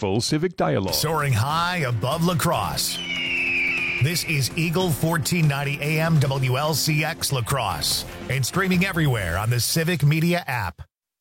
respectful civic dialogue. Soaring high above La Crosse. This is Eagle 1490 AM WLCX La Crosse and streaming everywhere on the Civic Media app.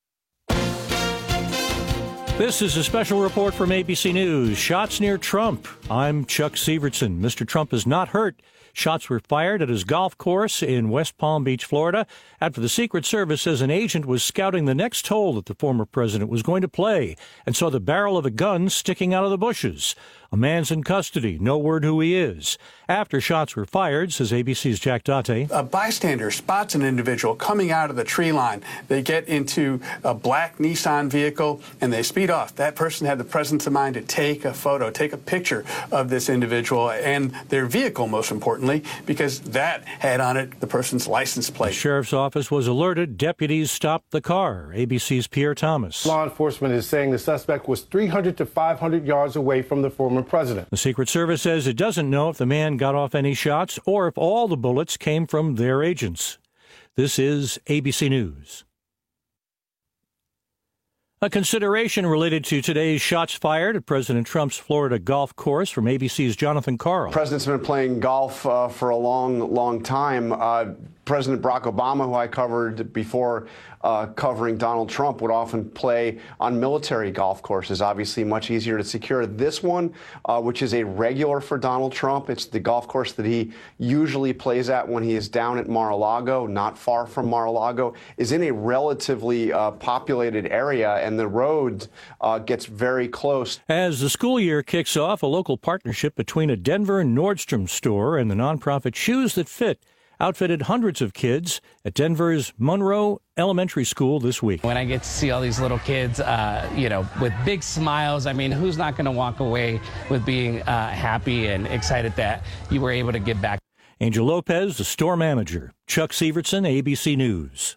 This is a special report from ABC News. Shots near Trump. I'm Chuck Sievertson. Mr. Trump is not hurt. Shots were fired at his golf course in West Palm Beach, Florida, after the Secret Service says an agent was scouting the next hole that the former president was going to play and saw the barrel of a gun sticking out of the bushes. A man's in custody. No word who he is. After shots were fired, says ABC's Jack Date. A bystander spots an individual coming out of the tree line. They get into a black Nissan vehicle and they speed off. That person had the presence of mind to take a photo, take a picture of this individual and their vehicle, most importantly, because that had on it the person's license plate. The sheriff's office was alerted. Deputies stopped the car. ABC's Pierre Thomas. Law enforcement is saying the suspect was 300 to 500 yards away from the former president. The Secret Service says it doesn't know if the man got off any shots or if all the bullets came from their agents. This is ABC News. A consideration related to today's shots fired at President Trump's Florida golf course from ABC's Jonathan Carl. The president's been playing golf for a long time. President Barack Obama, who I covered before covering Donald Trump, would often play on military golf courses, obviously much easier to secure. This one, which is a regular for Donald Trump, it's the golf course that he usually plays at when he is down at Mar-a-Lago, not far from Mar-a-Lago, is in a relatively populated area, and the road gets very close. As the school year kicks off, a local partnership between a Denver Nordstrom store and the nonprofit Shoes That Fit outfitted hundreds of kids at Denver's Monroe Elementary School this week. When I get to see all these little kids, with big smiles, I mean, who's not going to walk away with being happy and excited that you were able to give back? Angel Lopez, the store manager. Chuck Sievertson, ABC News.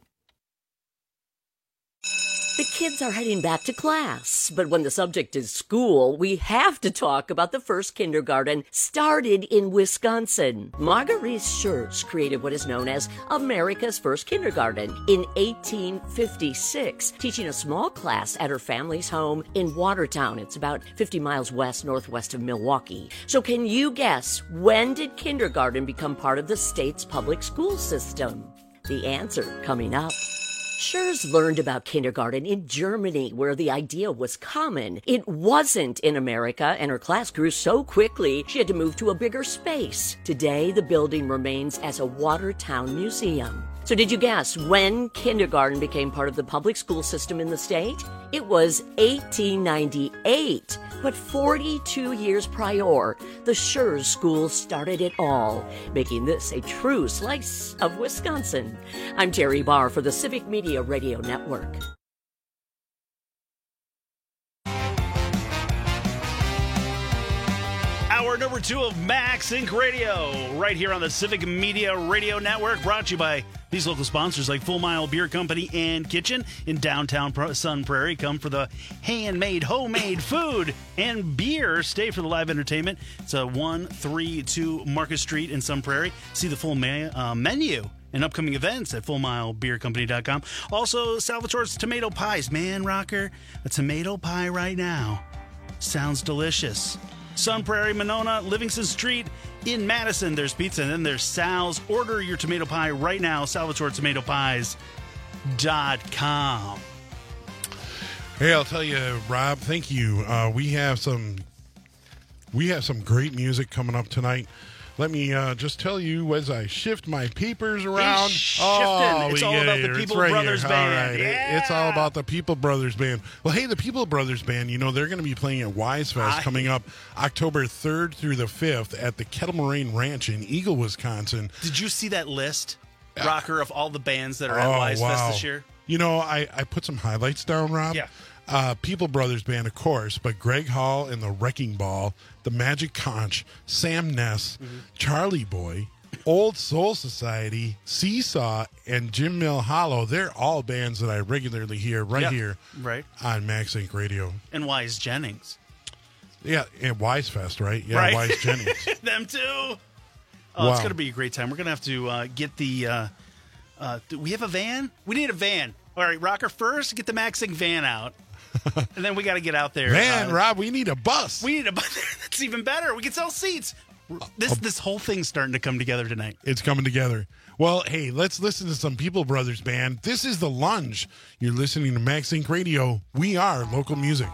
The kids are heading back to class, but when the subject is school, we have to talk about the first kindergarten started in Wisconsin. Marguerite Schurz created what is known as America's first kindergarten in 1856, teaching a small class at her family's home in Watertown. It's about 50 miles northwest of Milwaukee. So can you guess, when did kindergarten become part of the state's public school system? The answer coming up. Schurz learned about kindergarten in Germany, where the idea was common. It wasn't in America, and her class grew so quickly she had to move to a bigger space. Today, the building remains as a Watertown museum. So did you guess when kindergarten became part of the public school system in the state? It was 1898. But 42 years prior, the Schurz School started it all, making this a true slice of Wisconsin. I'm Terry Barr for the Civic Media Radio Network. Hour number 2 of Max Inc. Radio, right here on the Civic Media Radio Network, brought to you by these local sponsors like Full Mile Beer Company and Kitchen in downtown Sun Prairie. Come for the handmade, homemade food and beer. Stay for the live entertainment. It's 132 Marcus Street in Sun Prairie. See the full menu and upcoming events at FullMileBeerCompany.com. Also, Salvatore's Tomato Pies. Man, Rocker, a tomato pie right now sounds delicious. Sun Prairie, Monona, Livingston Street in Madison. There's pizza, and then there's Sal's. Order your tomato pie right now, SalvatoreTomatoPies.com. Hey, I'll tell you, Rob, thank you. We have some great music coming up tonight. Let me just tell you as I shift my papers around. It's all about the People Brothers Band. Right. Yeah. It's all about the People Brothers Band. Well, hey, the People Brothers Band, they're going to be playing at Wise Fest coming up October 3rd through the 5th at the Kettle Moraine Ranch in Eagle, Wisconsin. Did you see that list, Rocker, of all the bands that are at Wise Fest this year? I put some highlights down, Rob. Yeah. People Brothers Band, of course, but Greg Hall and the Wrecking Ball, the Magic Conch, Sam Ness, Charlie Boy, Old Soul Society, Seesaw, and Jim Mill Hollow. They're all bands that I regularly hear here on Max Inc. Radio. And Wise Jennings. Yeah, and Wise Fest, right? Yeah, right. Wise Jennings. Them too. Oh, wow. It's going to be a great time. We're going to have to get the do we have a van? We need a van. All right, Rocker, first, get the Max Inc. van out. And then we got to get out there. Man, Rob, we need a bus. We need a bus. That's even better. We can sell seats. This whole thing's starting to come together tonight. It's coming together. Well, hey, let's listen to some People Brothers Band. This is The Lunge. You're listening to Max Inc. Radio. We are local music.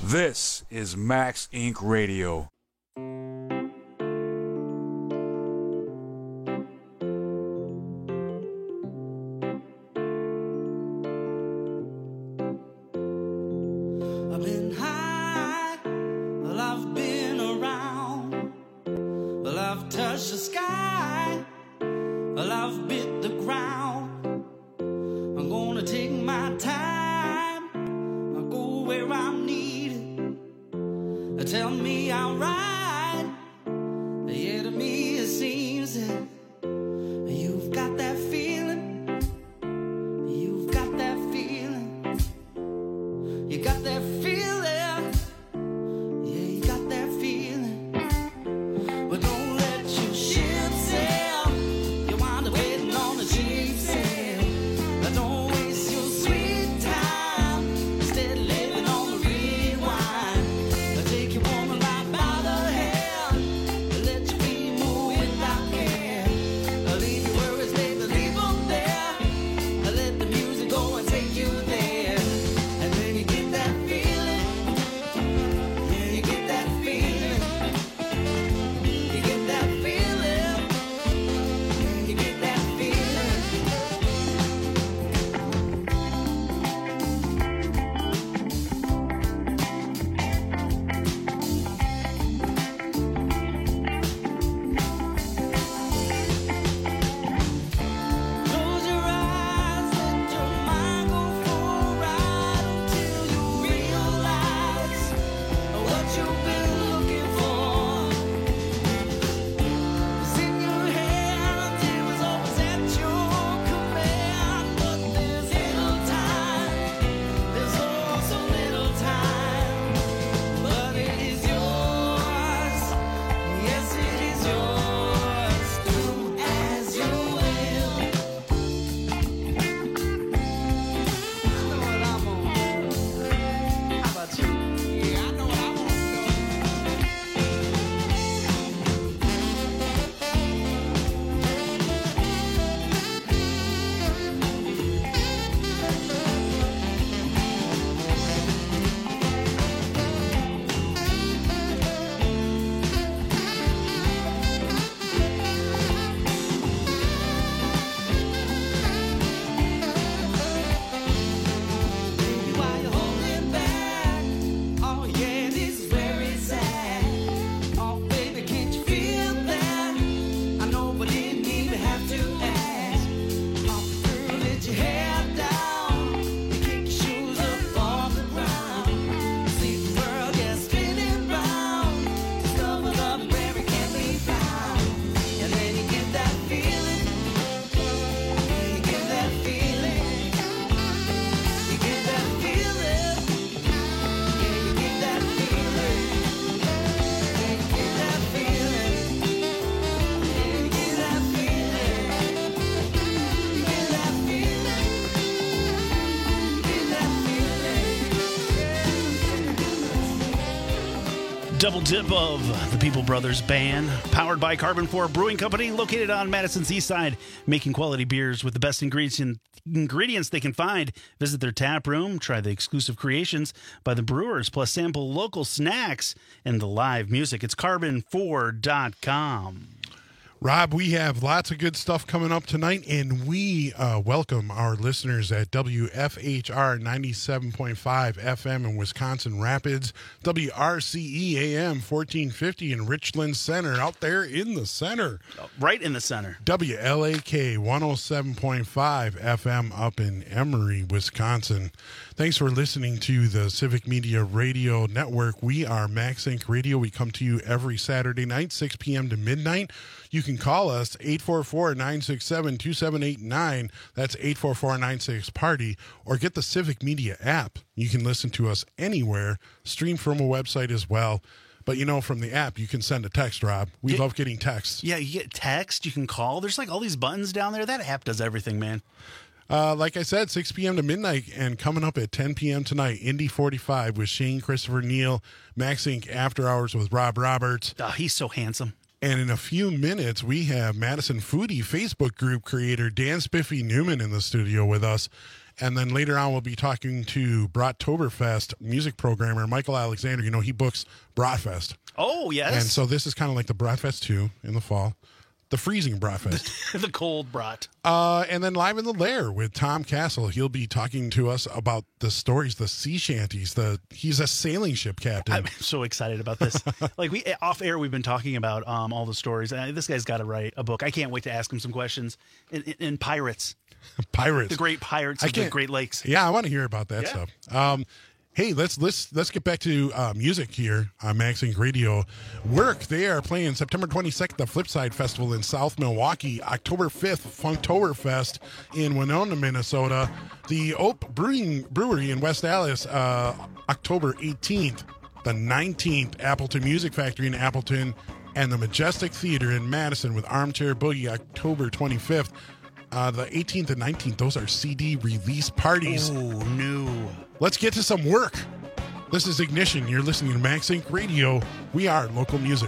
This is Max Inc. Radio. I've been high, well, I've been around, well, I've touched the sky, well, I've bit the ground. I'm gonna take my time, I'll go where I'm needed. Tell me I'm right, yeah, to me it seems that you've got that feeling, you've got that feeling. You got that feeling, yeah, you got that feeling. But don't let your ship sail, you wind up waiting on the cheap sail. Don't waste your sweet time, instead living on the rewind. Take your woman right by the hand, let your feet move without care. Leave your worries, baby, leave them there. Let the music go and take you there. And then you get that feeling, yeah, you get that feeling. You get that feeling, yeah, you get that feeling. Close your eyes, let your mind go for a ride until you realize what you've been looking for. It's in your hands, it was always at your command, but there's little time, there's oh so little time, but it is yours, yes it is yours, do as you will. I know what I'm gonna do. How about you? Yeah, I know what I'm gonna do. Baby, why you holding back? Oh yeah, this is very sad. Oh baby, can't you feel that? I know, but didn't even have to ask. Oh girl, let your hair down, you kick your shoes up off the ground. See the world, yeah, spinning round, discover love where it can't be found. And then you get that feeling, yeah, you get that feeling. You get that feeling, yeah, you get that feeling, yeah, you get that feeling, yeah, you get that feeling, you get that feeling, you get that feeling. Double dip of the People Brothers Band, powered by Carbon 4 Brewing Company, located on Madison's East Side, making quality beers with the best ingredients they can find. Visit their tap room, try the exclusive creations by the brewers, plus sample local snacks and the live music. It's carbon4.com. Rob, we have lots of good stuff coming up tonight, and we welcome our listeners at WFHR 97.5 FM in Wisconsin Rapids, WRCE AM 1450 in Richland Center, out there in the center. Right in the center. WLAK 107.5 FM up in Emory, Wisconsin. Thanks for listening to the Civic Media Radio Network. We are Max Inc. Radio. We come to you every Saturday night, 6 p.m. to midnight. You can call us 844-967-2789. That's 844-96-PARTY. Or get the Civic Media app. You can listen to us anywhere, stream from a website as well. But, you know, from the app, you can send a text, Rob. We love getting texts. Yeah, you get text, you can call. There's like all these buttons down there. That app does everything, man. Like I said, 6 p.m. to midnight, and coming up at 10 p.m. tonight, Indy 45 with Shane Christopher Neal, Max Inc. After Hours with Rob Roberts. Oh, he's so handsome. And in a few minutes, we have Madison Foodie Facebook group creator Dan Spiffy Newman in the studio with us. And then later on, we'll be talking to Brattoberfest music programmer Michael Alexander. You know, he books Bratfest. Oh, yes. And so this is kind of like the Bratfest 2 in the fall. The freezing Bratfest. The cold brat. And then Live in the Lair with Tom Castle. He'll be talking to us about the stories, the sea shanties. He's a sailing ship captain. I'm so excited about this. Like off air, we've been talking about all the stories. This guy's got to write a book. I can't wait to ask him some questions. In pirates. Pirates. The great pirates of the Great Lakes. Yeah, I want to hear about that stuff. Hey, let's get back to music here on Max Inc. Radio. Work, they are playing September 22nd, the Flipside Festival in South Milwaukee. October 5th, Funktoberfest in Winona, Minnesota. The Ope Brewery in West Allis, October 18th. The 19th, Appleton Music Factory in Appleton. And the Majestic Theater in Madison with Armchair Boogie, October 25th. The 18th and 19th, those are CD release parties. Oh, no. Let's get to some work. This is Ignition. You're listening to Max Inc. Radio. We are local music.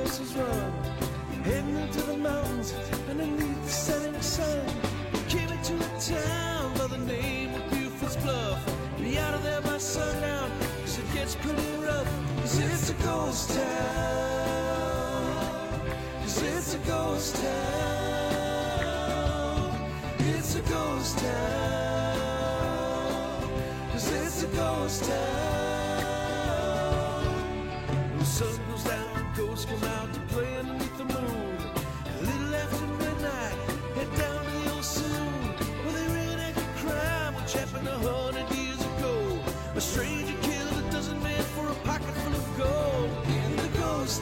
horses run, heading into the mountains underneath the setting sun. Came into a town by the name of Buford's Bluff. Be out of there by sundown, cause it gets pretty rough. Cause it's a ghost town. Cause it's a ghost town. It's a ghost town. Cause it's a ghost town. When the sun goes down, ghosts come out to play underneath the moon. A little after midnight, head down to the old saloon, where they reenact a crime which happened 100 years ago. A stranger killed a dozen men for a pocket full of gold. In the ghost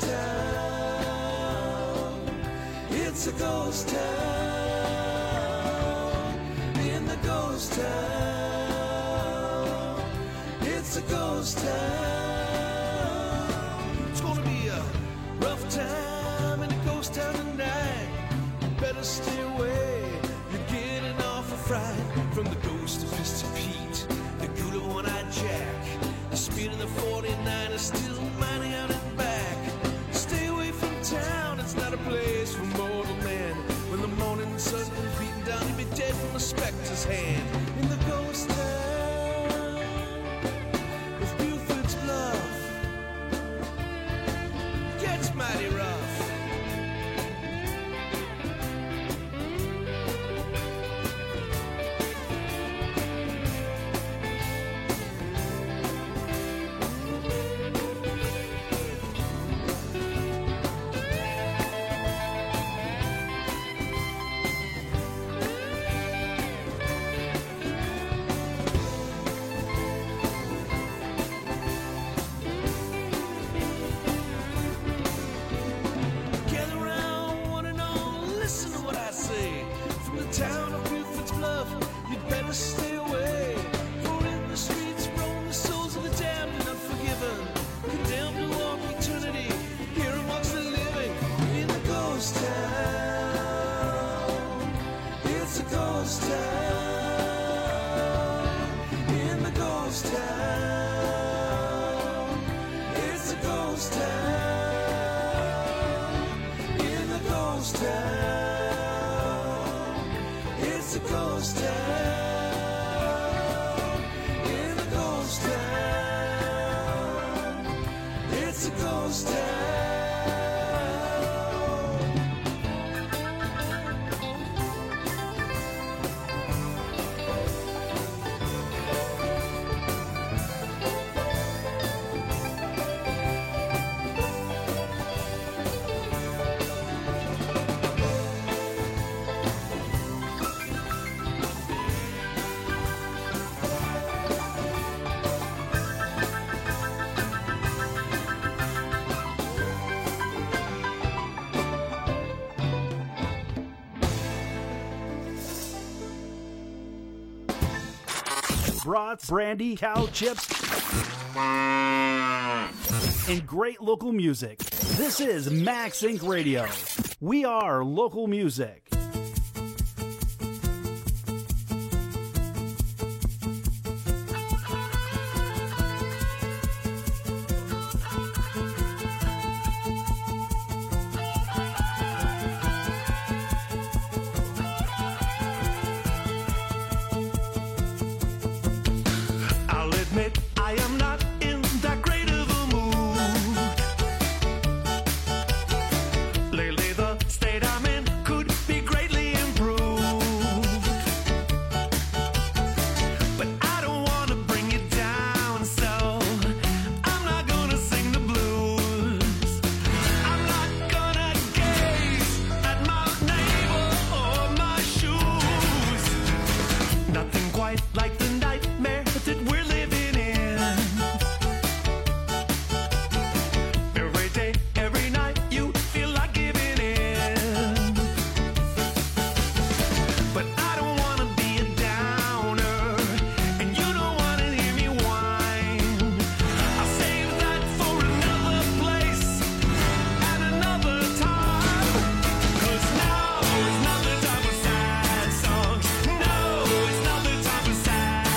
town, it's a ghost town. In the ghost town, it's a ghost town. It's gonna be a rough time in a ghost town tonight. You better stay away. You're getting awful fright from the ghost of Mr. Pete, the good of One-Eyed Jack. The speed of the 49 is still mighty out and back. Stay away from town, it's not a place for mortal man. When the morning sun is beating down, you'll be dead from a specter's hand. In the ghost town of Buford's Bluff, gets mighty rough. Gather round, one and all, listen to what I say. From the town of Buford's Bluff, you'd better stay away. For in the streets roam the souls of the damned and unforgiven, condemned to walk eternity here amongst the living. In the ghost town, it's a ghost town. In the ghost town, it's a ghost town. In the ghost town, it's a ghost town. In the ghost town, it's a ghost town. Brats, brandy, cow chips, and great local music. This is Max Inc. Radio. We are local music. I'll admit I am not in that great of a mood. Lately the state I'm in could be greatly improved. But I don't want to bring you down, so I'm not gonna sing the blues. I'm not gonna gaze at my neighbor or my shoes. Nothing quite like the nightmare that we're living in. Every day, every night, you feel like giving in. But I don't want to be a downer, and you don't want to hear me whine. I'll save that for another place at another time. 'Cause now is not the time for sad songs. No, it's not the time for sad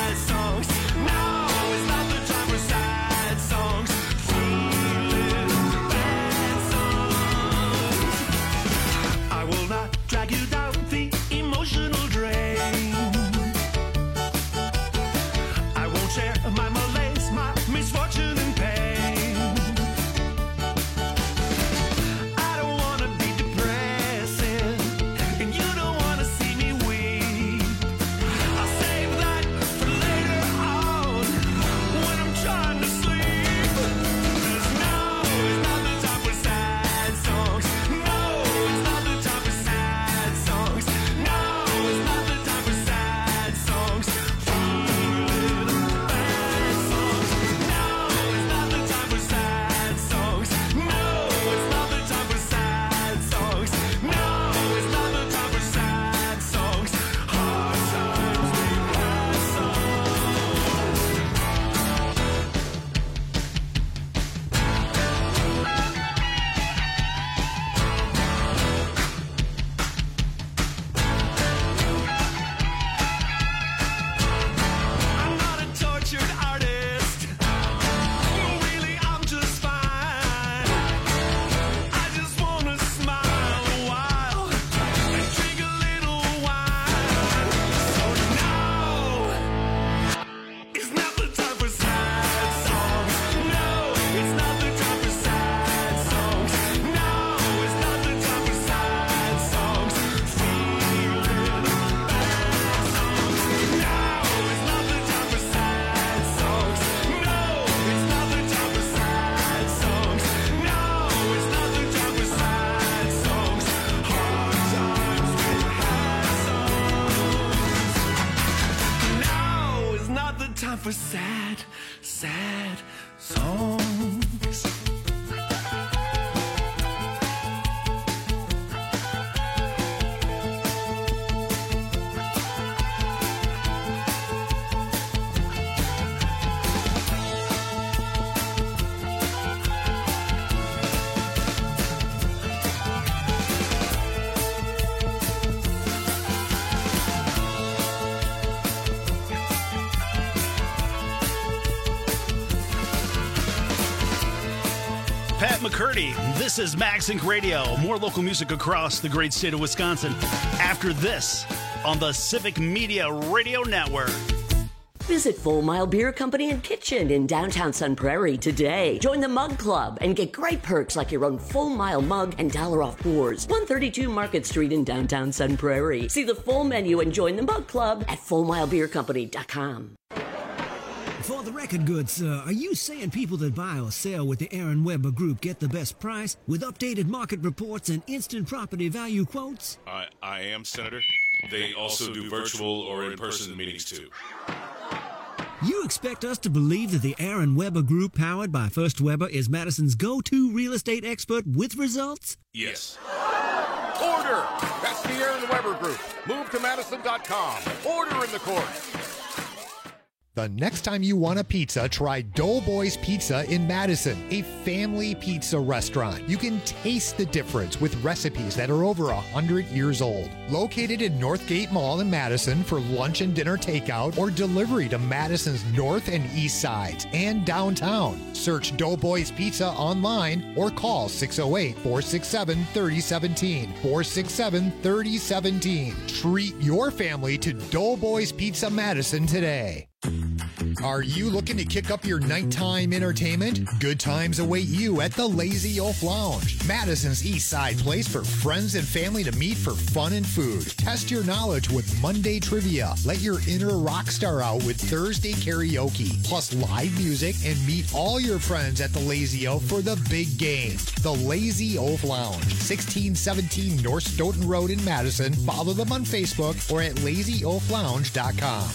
time for sad, sad songs. Pat McCurdy, this is Max Inc. Radio. More local music across the great state of Wisconsin. After this, on the Civic Media Radio Network. Visit Full Mile Beer Company and Kitchen in downtown Sun Prairie today. Join the Mug Club and get great perks like your own Full Mile mug and $1 off pours. 132 Market Street in downtown Sun Prairie. See the full menu and join the Mug Club at FullMileBeerCompany.com. For the record good, sir, are you saying people that buy or sell with the Aaron Weber Group get the best price with updated market reports and instant property value quotes? I am, Senator. They also do virtual or in-person meetings, too. You expect us to believe that the Aaron Weber Group, powered by First Weber, is Madison's go-to real estate expert with results? Yes. Order! That's the Aaron Weber Group. Move to Madison.com. Order in the court. The next time you want a pizza, try Doughboys Pizza in Madison, a family pizza restaurant. You can taste the difference with recipes that are over 100 years old. Located in Northgate Mall in Madison for lunch and dinner takeout or delivery to Madison's north and east sides and downtown. Search Doughboys Pizza online or call 608-467-3017. 467-3017. Treat your family to Doughboys Pizza Madison today. Are you looking to kick up your nighttime entertainment? Good times await you at the Lazy Oaf Lounge, Madison's East Side place for friends and family to meet for fun and food. Test your knowledge with Monday trivia. Let your inner rock star out with Thursday karaoke, plus live music, and meet all your friends at the Lazy Oaf for the big game. The Lazy Oaf Lounge, 1617 North Stoughton Road in Madison. Follow them on Facebook or at lazyoaflounge.com.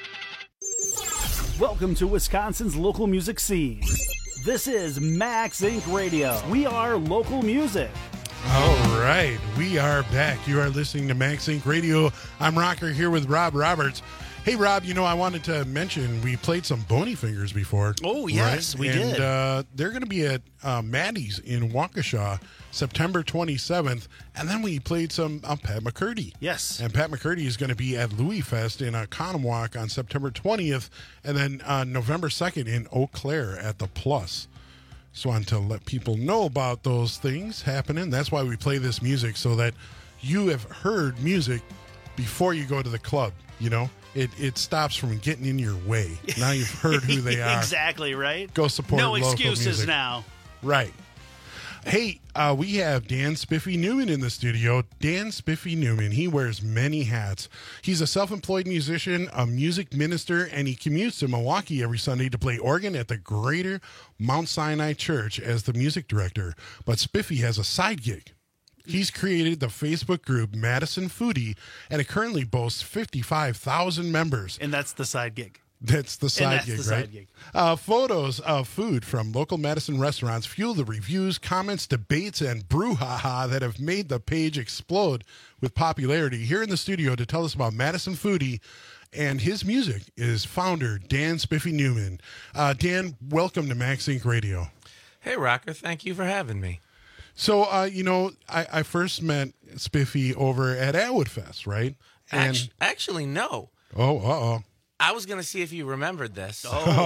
Welcome to Wisconsin's local music scene. This is Max Inc. Radio. We are local music. All right, we are back. You are listening to Max Inc. Radio. I'm Rocker here with Rob Roberts. Hey, Rob, I wanted to mention we played some Bony Fingers before. Oh, yes, right? we did. And they're going to be at Maddie's in Waukesha September 27th. And then we played some Pat McCurdy. Yes. And Pat McCurdy is going to be at Louis Fest in Conomowoc on September 20th. And then November 2nd in Eau Claire at the Plus. Just wanted to let people know about those things happening. That's why we play this music, so that you have heard music before you go to the club, It stops from getting in your way. Now you've heard who they are. Exactly, right? Go support no local excuses music. now. Right. Hey, we have Dan Spiffy Newman in the studio. Dan Spiffy Newman, he wears many hats. He's a self-employed musician, a music minister, and he commutes to Milwaukee every Sunday to play organ at the Greater Mount Sinai Church as the music director. But Spiffy has a side gig. He's created the Facebook group Madison Foodie, and it currently boasts 55,000 members. And that's the side gig. That's the side gig, right? Side gig. Photos of food from local Madison restaurants fuel the reviews, comments, debates, and brouhaha that have made the page explode with popularity. Here in the studio to tell us about Madison Foodie and his music is founder Dan Spiffy Newman. Dan, welcome to Max Inc. Radio. Hey, Rocker. Thank you for having me. So, I first met Spiffy over at Atwood Fest, right? And Actually, no. Oh, uh-oh. I was going to see if you remembered this.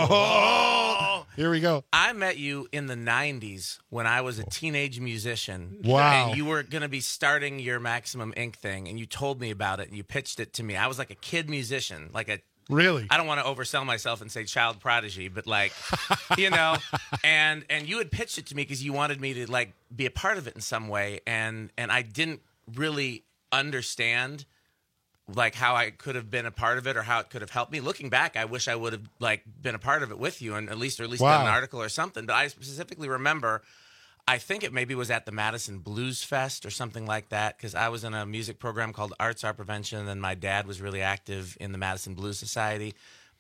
Oh. Here we go. I met you in the 90s when I was a teenage musician. Wow. And you were going to be starting your Maximum Inc. thing, and you told me about it, and you pitched it to me. I was like a kid musician, Really? I don't want to oversell myself and say child prodigy, but and you had pitched it to me because you wanted me to be a part of it in some way, and I didn't really understand how I could have been a part of it or how it could have helped me. Looking back, I wish I would have been a part of it with you and at least done an article or something. But I specifically remember, I think it maybe was at the Madison Blues Fest or something like that, because I was in a music program called Arts Our Prevention, and then my dad was really active in the Madison Blues Society.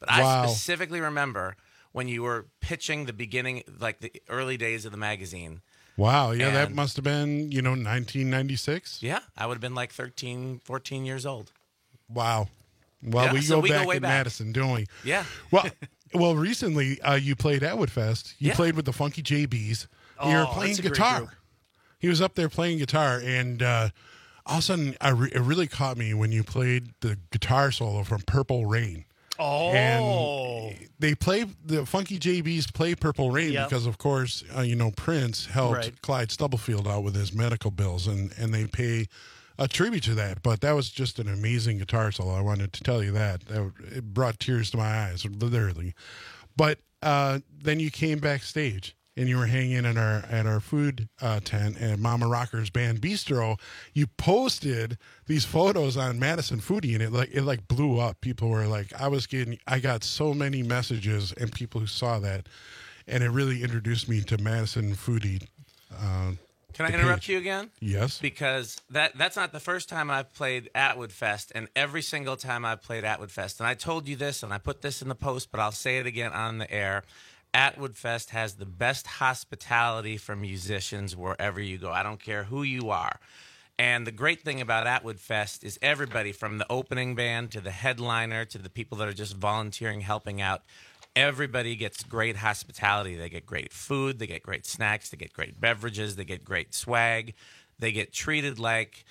But Wow. I specifically remember when you were pitching the beginning, like the early days of the magazine. Wow. Yeah, that And- must have been, 1996. Yeah, I would have been like 13, 14 years old. Wow. Well, Yeah, we so go we go back way in back. Madison, don't we? Yeah. Well, recently you played at Woodfest. You Yeah. played with the Funky JBs. You were Oh, playing that's a great guitar. group. He was up there playing guitar, and all of a sudden, it really caught me when you played the guitar solo from Purple Rain. Oh. And they play, the Funky JBs play Purple Rain Yep. because, of course, Prince helped Right. Clyde Stubblefield out with his medical bills, and they pay a tribute to that. But that was just an amazing guitar solo. I wanted to tell you that. It brought tears to my eyes, literally. But then you came backstage and you were hanging at our food tent at Mama Rocker's Band Bistro. You posted these photos on Madison Foodie, and it blew up. People were like, I got so many messages and people who saw that, and it really introduced me to Madison Foodie. Can I the interrupt page. you again? Yes. Because that's not the first time I've played at Woodfest, and every single time I've played at Woodfest, and I told you this, and I put this in the post, but I'll say it again on the air. Atwood Fest has the best hospitality for musicians wherever you go. I don't care who you are. And the great thing about Atwood Fest is everybody from the opening band to the headliner to the people that are just volunteering, helping out, everybody gets great hospitality. They get great food, they get great snacks, they get great beverages, they get great swag. They get treated like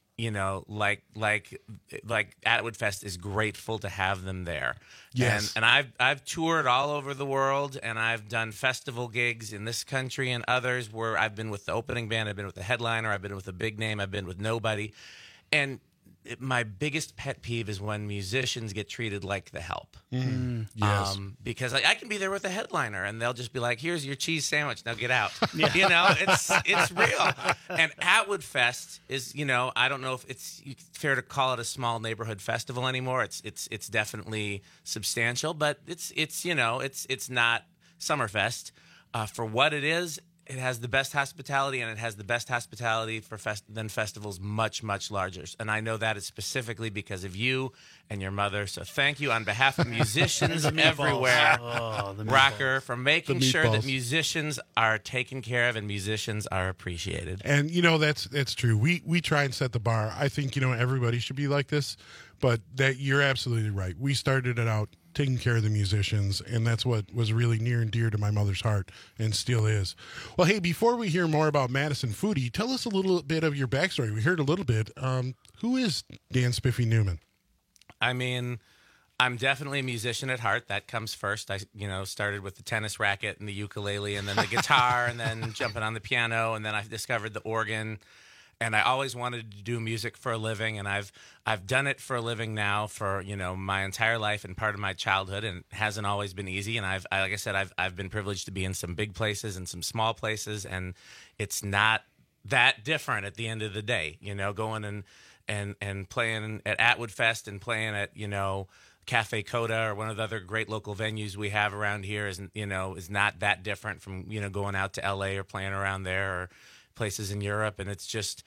Atwood Fest is grateful to have them there. Yes. And I've toured all over the world, and I've done festival gigs in this country and others where I've been with the opening band, I've been with the headliner, I've been with a big name, I've been with nobody. And my biggest pet peeve is when musicians get treated like the help. Yes. Because I can be there with a headliner, and they'll just be like, "Here's your cheese sandwich. Now get out." It's real. And Atwood Fest is, I don't know if it's fair to call it a small neighborhood festival anymore. It's definitely substantial, but it's not Summerfest for what it is. It has the best hospitality, and it has the best hospitality for than festivals much, much larger. And I know that is specifically because of you and your mother. So thank you on behalf of musicians The meatballs. everywhere, Oh, the meatballs. Rocker, for making The sure that meatballs. musicians are taken care of and musicians are appreciated. And that's true. We try and set the bar. I think everybody should be like this, but that you're absolutely right. We started it out taking care of the musicians, and that's what was really near and dear to my mother's heart, and still is. Well, hey, before we hear more about Madison Foodie, tell us a little bit of your backstory. We heard a little bit. Who is Dan Spiffy Newman? I mean, I'm definitely a musician at heart. That comes first. I, started with the tennis racket and the ukulele, and then the guitar, and then jumping on the piano, and then I discovered the organ. And I always wanted to do music for a living, and I've done it for a living now for my entire life and part of my childhood, and it hasn't always been easy. And like I said, I've been privileged to be in some big places and some small places, and it's not that different at the end of the day. Going and playing at Atwood Fest and playing at Cafe Coda or one of the other great local venues we have around here is not that different from going out to LA or playing around there or places in Europe. And it's just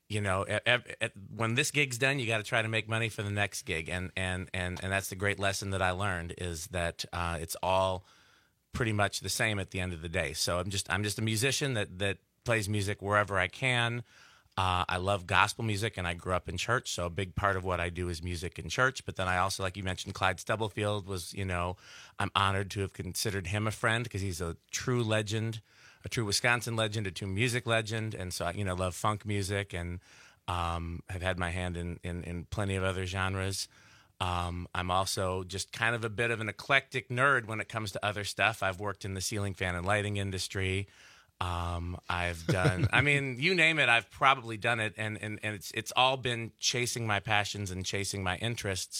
when this gig's done, you got to try to make money for the next gig, and that's the great lesson that I learned is that it's all pretty much the same at the end of the day. So I'm just a musician that plays music wherever I can. I love gospel music, and I grew up in church, so a big part of what I do is music in church. But then I also, like you mentioned, Clyde Stubblefield was, I'm honored to have considered him a friend because he's a true legend, a true Wisconsin legend, a true music legend. And so I, love funk music and have had my hand in plenty of other genres. I'm also just kind of a bit of an eclectic nerd when it comes to other stuff. I've worked in the ceiling fan and lighting industry. I've done, you name it, I've probably done it. And it's all been chasing my passions and chasing my interests.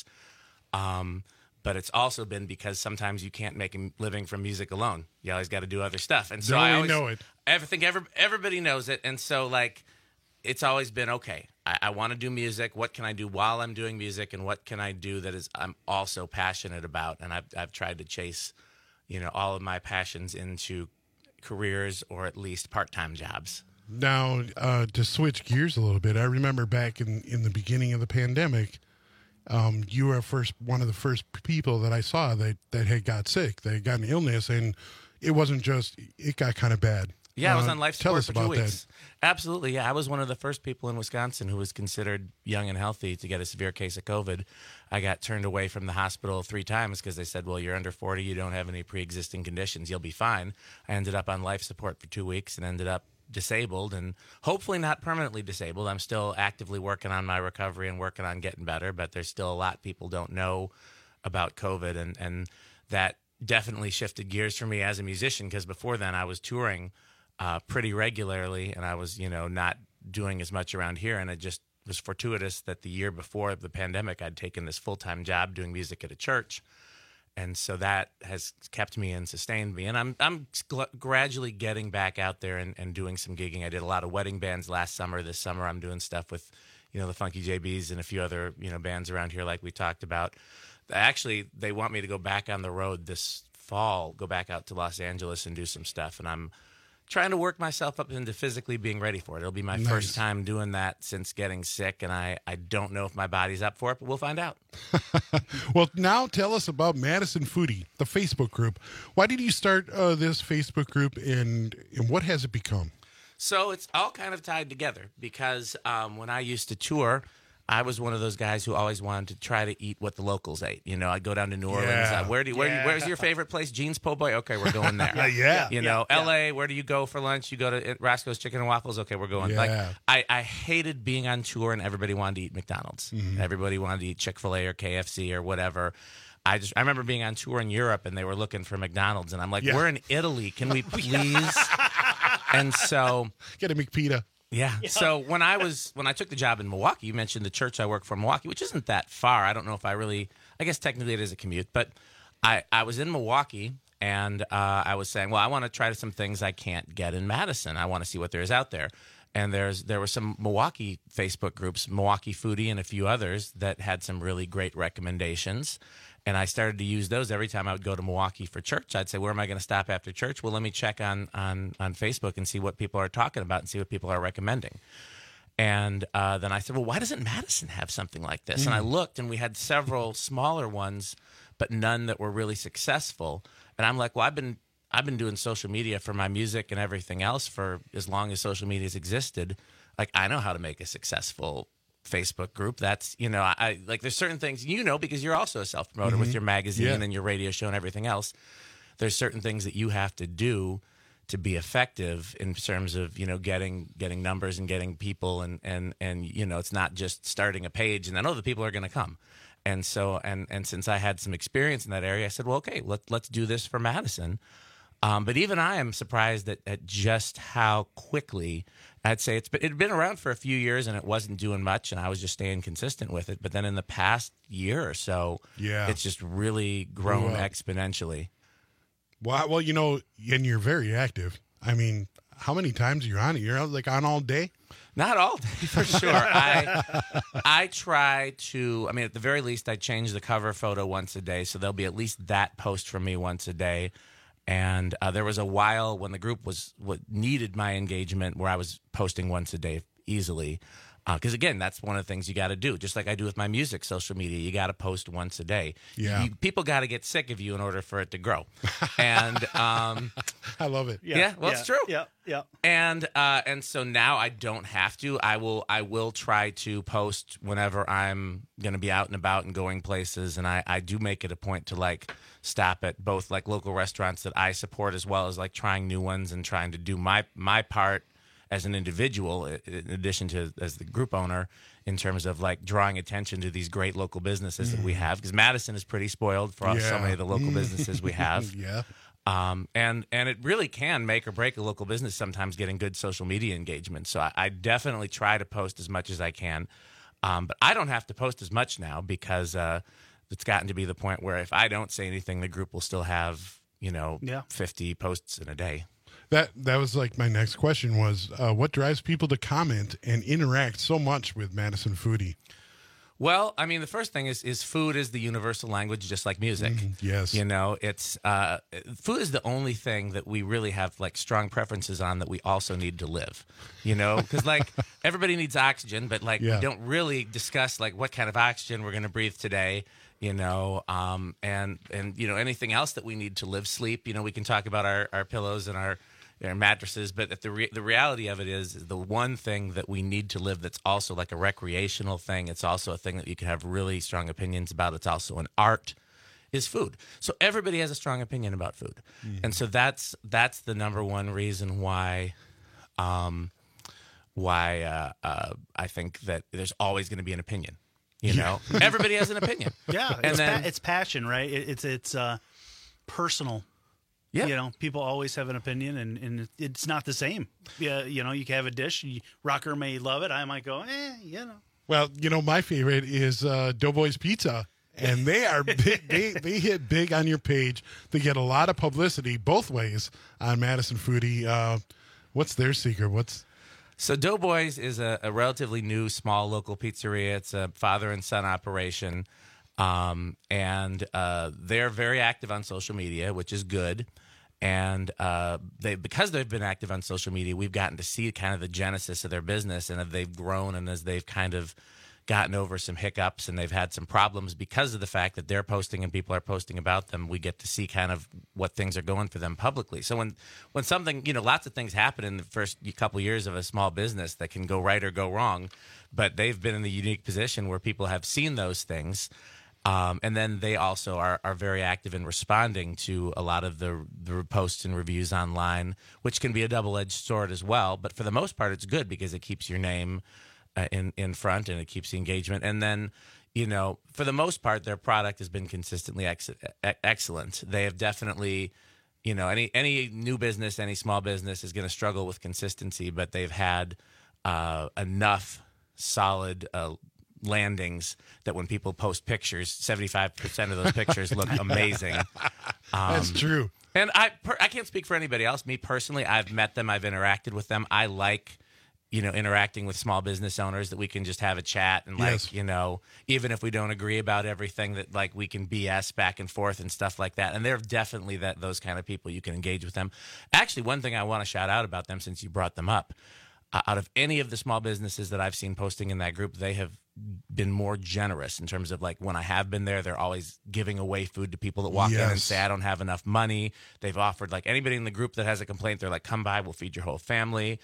But it's also been because sometimes you can't make a living from music alone. You always got to do other stuff. And so I always know it. I think everybody knows it. And so it's always been, okay, I want to do music. What can I do while I'm doing music? And what can I do that is I'm also passionate about? And I've tried to chase, all of my passions into careers or at least part-time jobs. Now, to switch gears a little bit, I remember back in the beginning of the pandemic, you were one of the first people that I saw that had got sick. They got an illness, and it wasn't just, it got kind of bad. Yeah, I was on life support for 2 weeks. That. Absolutely, yeah. I was one of the first people in Wisconsin who was considered young and healthy to get a severe case of COVID. I got turned away from the hospital 3 times because they said, well, you're under 40, you don't have any pre-existing conditions, you'll be fine. I ended up on life support for 2 weeks and ended up disabled, and hopefully not permanently disabled. I'm still actively working on my recovery and working on getting better, but there's still a lot people don't know about COVID, and that definitely shifted gears for me as a musician, because before then I was touring pretty regularly, and I was, not doing as much around here, and it just was fortuitous that the year before the pandemic I'd taken this full-time job doing music at a church, and so that has kept me and sustained me, and I'm gradually getting back out there and doing some gigging. I did a lot of wedding bands last summer. This summer I'm doing stuff with the Funky JBs and a few other bands around here like we talked about. Actually, they want me to go back on the road this fall, go back out to Los Angeles and do some stuff, and I'm trying to work myself up into physically being ready for it. It'll be my first time doing that since getting sick, and I don't know if my body's up for it, but we'll find out. Well, now tell us about Madison Foodie, the Facebook group. Why did you start this Facebook group, and what has it become? So it's all kind of tied together because when I used to tour, I was one of those guys who always wanted to try to eat what the locals ate. I'd go down to New Orleans. Yeah. Where's your favorite place? Jean's Po' Boy. Okay, we're going there. Yeah. L.A. Where do you go for lunch? You go to Roscoe's Chicken and Waffles. Okay, we're going. Yeah. I hated being on tour and everybody wanted to eat McDonald's. Mm-hmm. Everybody wanted to eat Chick-fil-A or KFC or whatever. I remember being on tour in Europe and they were looking for McDonald's, and I'm like, we're in Italy. Can we please? And so get a McPita. Yeah. So when I took the job in Milwaukee, you mentioned the church I work for in Milwaukee, which isn't that far. I don't know if I guess technically it is a commute, but I was in Milwaukee and I was saying, well, I want to try some things I can't get in Madison. I want to see what there is out there. And there were some Milwaukee Facebook groups, Milwaukee Foodie and a few others that had some really great recommendations. And I started to use those every time I would go to Milwaukee for church. I'd say, where am I going to stop after church? Well, let me check on Facebook and see what people are talking about and see what people are recommending. And then I said, well, why doesn't Madison have something like this? And I looked, and we had several smaller ones, but none that were really successful. And I'm like, well, I've been doing social media for my music and everything else for as long as social media has existed. Like, I know how to make a successful Facebook group. That's, I like, there's certain things, because you're also a self-promoter with your magazine and your radio show and everything else. There's certain things that you have to do to be effective in terms of, getting numbers and getting people and it's not just starting a page and then, the people are going to come. And so, and since I had some experience in that area, I said, well, okay, let's do this for Madison. But even I am surprised at just how quickly, I'd say it'd been around for a few years and it wasn't doing much, and I was just staying consistent with it. But then in the past year or so, it's just really grown exponentially. Well, and you're very active. I mean, how many times are you on it? You're on all day? Not all day, for sure. I try to, at the very least, I change the cover photo once a day, so there'll be at least that post from me once a day. And there was a while when the group needed my engagement where I was posting once a day easily. Because, again, that's one of the things you got to do. Just like I do with my music social media, you got to post once a day. Yeah. People got to get sick of you in order for it to grow. And I love it. It's true. Yeah. And so now I don't have to. I will try to post whenever I'm going to be out and about and going places. And I do make it a point to stop at both local restaurants that I support, as well as trying new ones and trying to do my part as an individual, in addition to as the group owner, in terms of drawing attention to these great local businesses that we have, because Madison is pretty spoiled for so many of the local businesses we have. And it really can make or break a local business sometimes getting good social media engagement. So I definitely try to post as much as I can, but I don't have to post as much now because it's gotten to be the point where if I don't say anything, the group will still have 50 posts in a day. That was my next question was, what drives people to comment and interact so much with Madison Foodie? Well, I mean, the first thing is food is the universal language, just like music. Yes. You know, it's food is the only thing that we really have like strong preferences on that we also need to live. You know, because like everybody needs oxygen, but like we don't really discuss like what kind of oxygen we're going to breathe today. You know, and you know anything else that we need to live, sleep. You know, we can talk about our pillows and our mattresses, but the reality of it is the one thing that we need to live that's also like a recreational thing. It's also a thing that you can have really strong opinions about. It's also an art. Is food. So everybody has a strong opinion about food, and so that's the number one reason why I think that there's always going to be an opinion. You know, everybody has an opinion. Yeah, and it's passion, right? It's personal. Yeah. You know, people always have an opinion, and it's not the same. Yeah, you know, you can have a dish. Rocker may love it. I might go, you know. Well, you know, my favorite is Doughboys Pizza. And they are big, they hit big on your page. They get a lot of publicity both ways on Madison Foodie. What's their secret? So Doughboys is a relatively new, small local pizzeria. It's a father and son operation. And they're very active on social media, which is good. And because they've been active on social media, we've gotten to see kind of the genesis of their business, and as they've grown and as they've kind of gotten over some hiccups and they've had some problems because of the fact that they're posting and people are posting about them, we get to see kind of what things are going for them publicly. So when something, you know, lots of things happen in the first couple years of a small business that can go right or go wrong, but they've been in the unique position where people have seen those things. And then they also are very active in responding to a lot of the posts and reviews online, which can be a double-edged sword as well. But for the most part, it's good because it keeps your name in front and it keeps the engagement. And then, you know, for the most part, their product has been consistently excellent. They have definitely, you know, any new business, any small business is going to struggle with consistency, but they've had enough solid landings that when people post pictures, 75% of those pictures look amazing. That's true. And I can't speak for anybody else. Me personally, I've met them. I've interacted with them. I like, you know, interacting with small business owners that we can just have a chat and like, you know, even if we don't agree about everything, that like we can BS back and forth and stuff like that. And they're definitely those kind of people. You can engage with them. Actually, one thing I want to shout out about them, since you brought them up, out of any of the small businesses that I've seen posting in that group, they have been more generous in terms of like when I have been there, they're always giving away food to people that walk in and say, I don't have enough money. They've offered like anybody in the group that has a complaint, they're like, come by, we'll feed your whole family.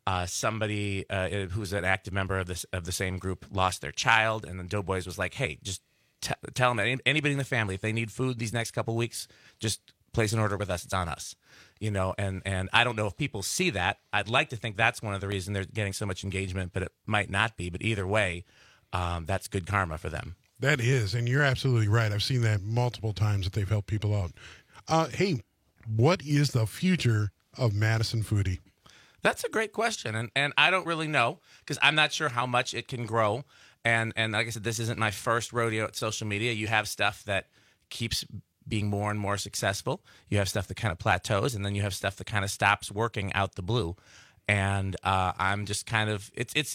Somebody who's an active member of the same group lost their child, and then Doughboys was like, hey, just tell them, anybody in the family, if they need food these next couple weeks, just place an order with us. It's on us. You know, and I don't know if people see that. I'd like to think that's one of the reasons they're getting so much engagement, but it might not be. But either way, that's good karma for them. That is, and you're absolutely right. I've seen that multiple times that they've helped people out. Hey, what is the future of Madison Foodie? That's a great question, and I don't really know because I'm not sure how much it can grow. And like I said, this isn't my first rodeo at social media. You have stuff that keeps being more and more successful. You have stuff that kind of plateaus, and then you have stuff that kind of stops working out the blue. And I'm just kind of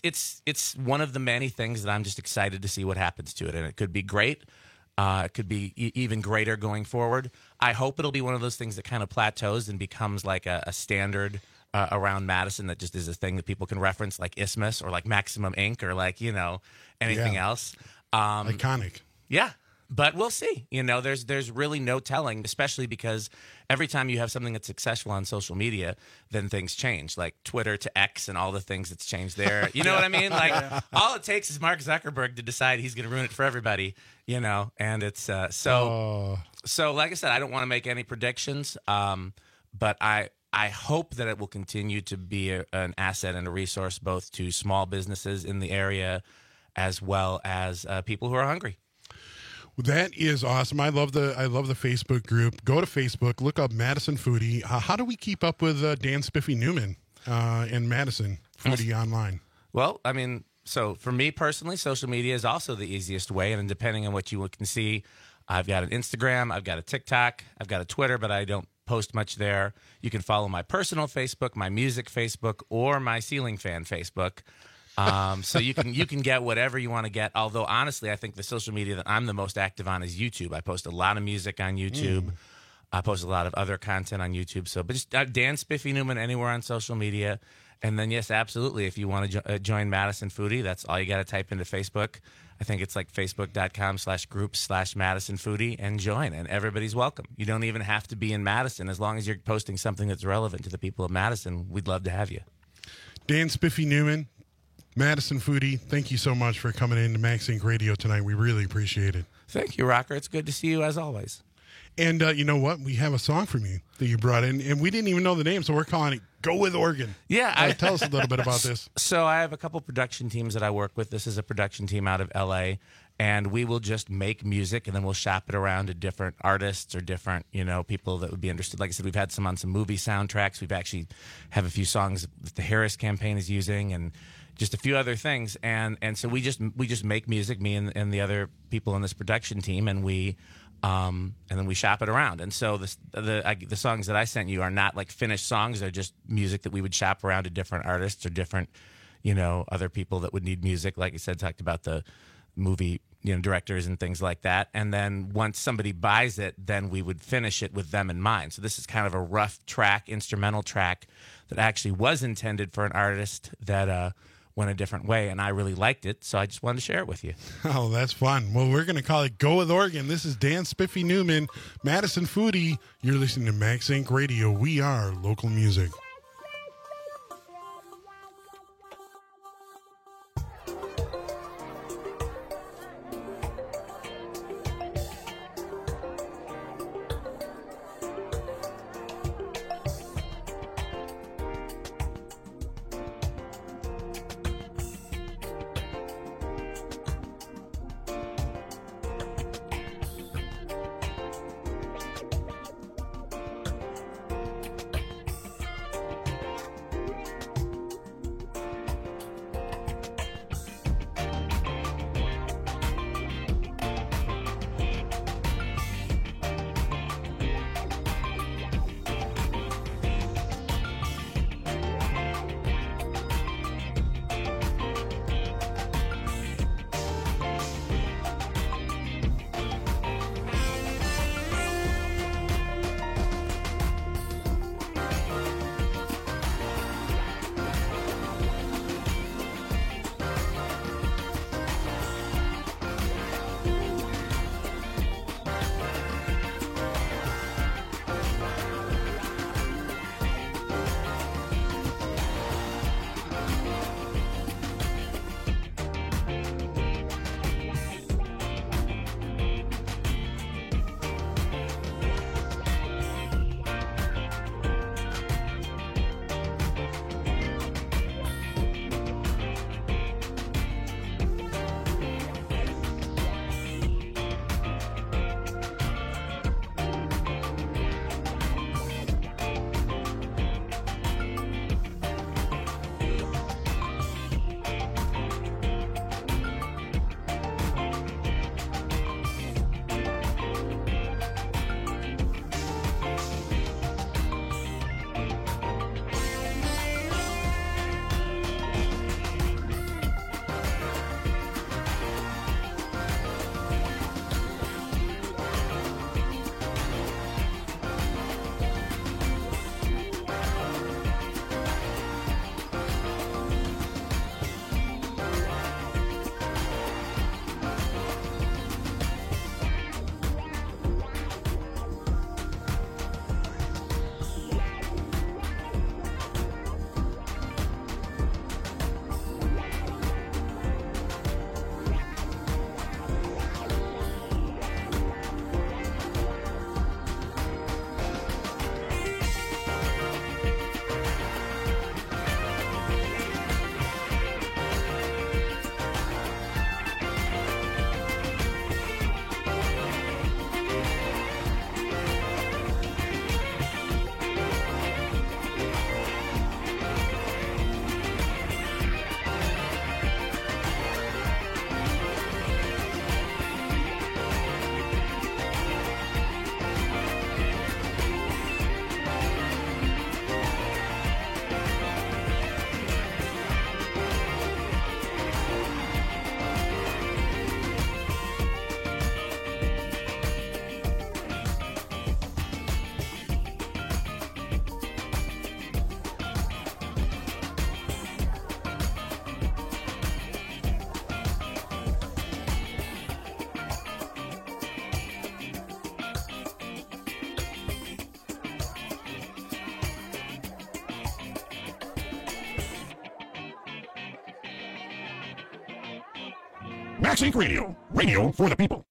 it's one of the many things that I'm just excited to see what happens to it, and it could be great. It could be even greater going forward. I hope it'll be one of those things that kind of plateaus and becomes like a standard around Madison that just is a thing that people can reference, like Isthmus or like Maximum Inc. or like, you know, anything else. Iconic. Yeah. But we'll see. You know, there's really no telling, especially because every time you have something that's successful on social media, then things change, like Twitter to X and all the things that's changed there. You know what I mean? Like all it takes is Mark Zuckerberg to decide he's going to ruin it for everybody, you know, and it's so like I said, I don't want to make any predictions, but I hope that it will continue to be an asset and a resource both to small businesses in the area as well as people who are hungry. That is awesome. I love the Facebook group. Go to Facebook, look up Madison Foodie. How do we keep up with Dan Spiffy Newman and Madison Foodie online? Well, I mean, so for me personally, social media is also the easiest way. And depending on what you can see, I've got an Instagram, I've got a TikTok, I've got a Twitter, but I don't post much there. You can follow my personal Facebook, my music Facebook, or my Ceiling Fan Facebook. So you can get whatever you want to get. Although honestly, I think the social media that I'm the most active on is YouTube. I post a lot of music on YouTube. I post a lot of other content on YouTube. So, but just Dan Spiffy Newman anywhere on social media. And then, yes, absolutely. If you want to join Madison Foodie, that's all you got to type into Facebook. I think it's like facebook.com/groups/Madison Foodie and join. And everybody's welcome. You don't even have to be in Madison. As long as you're posting something that's relevant to the people of Madison, we'd love to have you. Dan Spiffy Newman, Madison Foodie, thank you so much for coming in to Max Inc. Radio tonight. We really appreciate it. Thank you, Rocker. It's good to see you as always. And you know what? We have a song from you that you brought in, and we didn't even know the name, so we're calling it Go With Oregon. Yeah. Tell us a little bit about this. So I have a couple production teams that I work with. This is a production team out of L.A., and we will just make music, and then we'll shop it around to different artists or different, people that would be interested. Like I said, we've had some on some movie soundtracks. We've actually have a few songs that the Harris campaign is using, and just a few other things. And so we just make music, me and the other people in this production team, and then we shop it around. And so the songs that I sent you are not like finished songs. They're just music that we would shop around to different artists or different, other people that would need music. Like I said, talked about the movie, directors and things like that. And then once somebody buys it, then we would finish it with them in mind. So this is kind of a rough track, instrumental track that actually was intended for an artist that went a different way, and I really liked it, so I just wanted to share it with you. Oh, that's fun. Well, we're going to call it Go With Oregon. This is Dan Spiffy Newman, Madison Foodie. You're listening to Max Inc. Radio. We are local music. Max Inc. Radio. Radio for the people.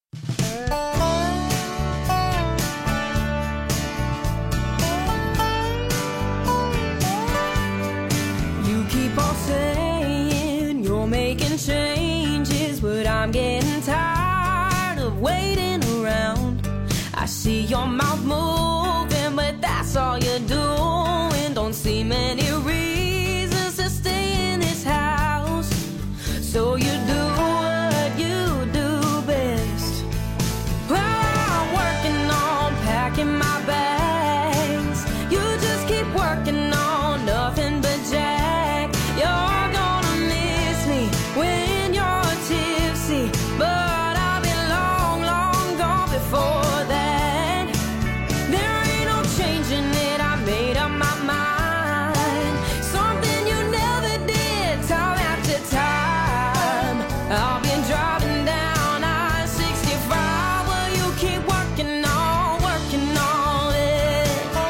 You keep on saying you're making changes, but I'm getting tired of waiting around. I see your mouth moving, but that's all you're doing. Don't see many reasons to stay in this house, so you do what you do best. Well, I'm working on packing my bags. You just keep working on nothing but Jack. You're gonna miss me when you're tipsy, but I'll be long, long gone before that. There ain't no changing it, I made up my mind. Something you never did, time after time. I've been driving down I-65, well, you keep working on it.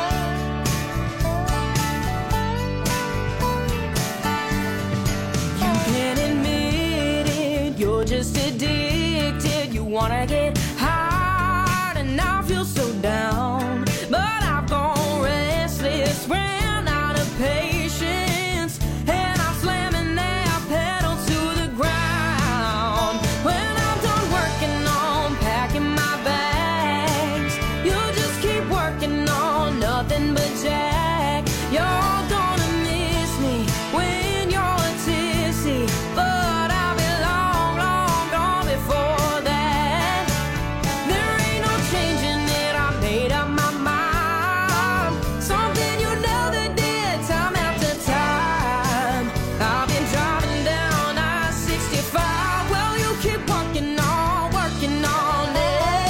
You can't admit it, you're just addicted. You wanna get high, and I feel so down. But I've gone restless, ran out of patience, and I'm slamming that pedal to the ground. When I'm done working on packing my bags, you just keep working on nothing but Jack. You're gonna miss me when you're tipsy, but I'll be long, long gone before that. There ain't no changing it, I made up my mind. Something you never did, time after time. I've been driving down I-65, well, you keep working on it.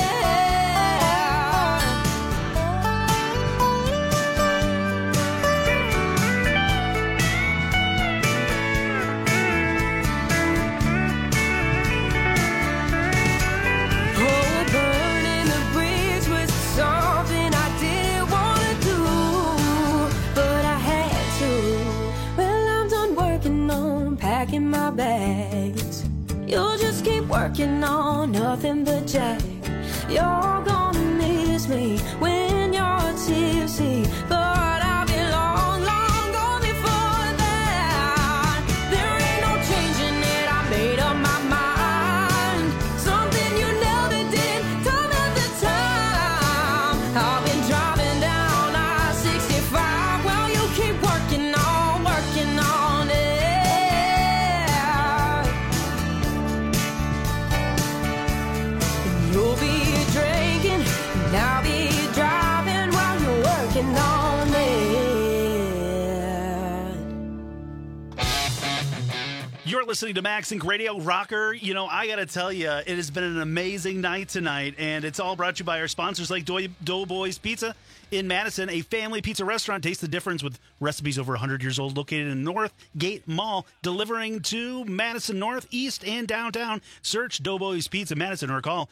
Oh, burning the bridge was something I didn't want to do, but I had to. Well, I'm done working on packing my bags. You'll just keep working on nothing but Jack. You're gonna miss me when you're tipsy, but I'll be long, long gone before that. There ain't no changing it, I made up my mind. Something you never did, time after time. I've been driving down I-65, well, you keep working on it. And you'll be drinking, and I'll be driving while you're working on it. You're listening to Max Inc. Radio Rocker. You know, I got to tell you, it has been an amazing night tonight, and it's all brought to you by our sponsors like Doughboys Pizza in Madison, a family pizza restaurant. Taste the difference with recipes over 100 years old, located in North Gate Mall, delivering to Madison North, East, and downtown. Search Doughboys Pizza Madison or call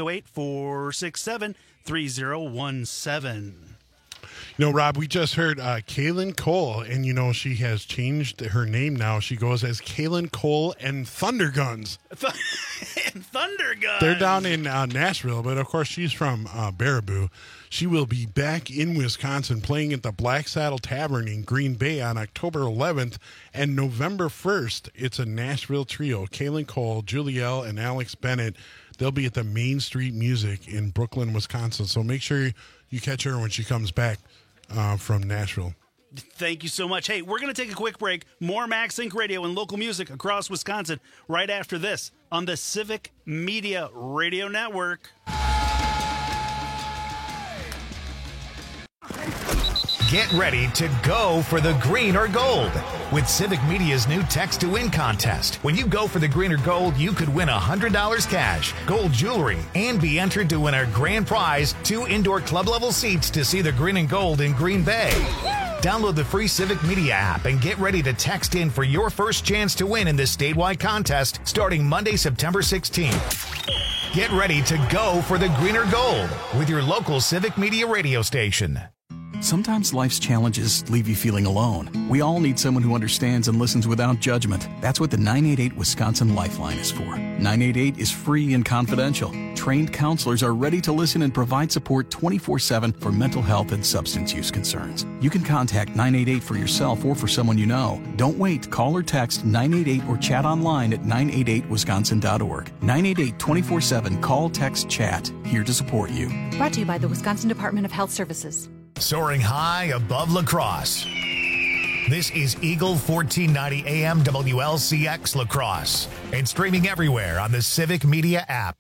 608-467-3017. You know, Rob, we just heard Kaylin Cole, and, you know, she has changed her name now. She goes as Kaylin Cole and Thunder Guns. Thunder Guns. They're down in Nashville, but, of course, she's from Baraboo. She will be back in Wisconsin playing at the Black Saddle Tavern in Green Bay on October 11th, and November 1st, it's a Nashville trio, Kaylin Cole, Julielle, and Alex Bennett. They'll be at the Main Street Music in Brooklyn, Wisconsin, so make sure you catch her when she comes back from Nashville. Thank you so much. Hey, we're going to take a quick break. More Max Inc. Radio and local music across Wisconsin right after this on the Civic Media Radio Network. Get ready to go for the green or gold with Civic Media's new Text to Win contest. When you go for the green or gold, you could win $100 cash, gold jewelry, and be entered to win our grand prize, 2 indoor club level seats to see the green and gold in Green Bay. Download the free Civic Media app and get ready to text in for your first chance to win in this statewide contest starting Monday, September 16th. Get ready to go for the green or gold with your local Civic Media radio station. Sometimes life's challenges leave you feeling alone. We all need someone who understands and listens without judgment. That's what the 988 Wisconsin Lifeline is for. 988 is free and confidential. Trained counselors are ready to listen and provide support 24/7 for mental health and substance use concerns. You can contact 988 for yourself or for someone you know. Don't wait. Call or text 988 or chat online at 988wisconsin.org. 988 24/7. Call, text, chat. Here to support you. Brought to you by the Wisconsin Department of Health Services. Soaring high above La Crosse. This is Eagle 1490 AM WLCX La Crosse and streaming everywhere on the Civic Media app.